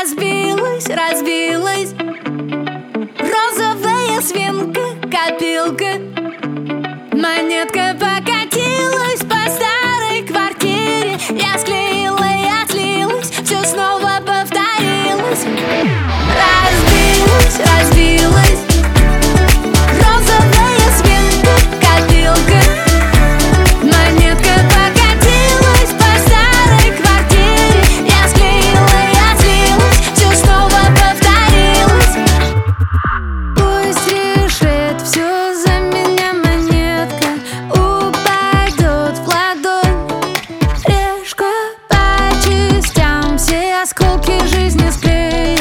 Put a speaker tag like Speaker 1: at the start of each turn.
Speaker 1: разбилась, разбилась розовая свинка, копилка. Монетка покатилась по старой квартире. Я склеила и отлилась, все снова повторилось. Разбилась, разбилась розовая свинка, копилка. Монетка покатилась по старой квартире. Я склеила и отлилась, все снова повторилось. Пусть решит все за меня монетка, упадет в ладонь. Решка по частям, все осколки жизни склеит.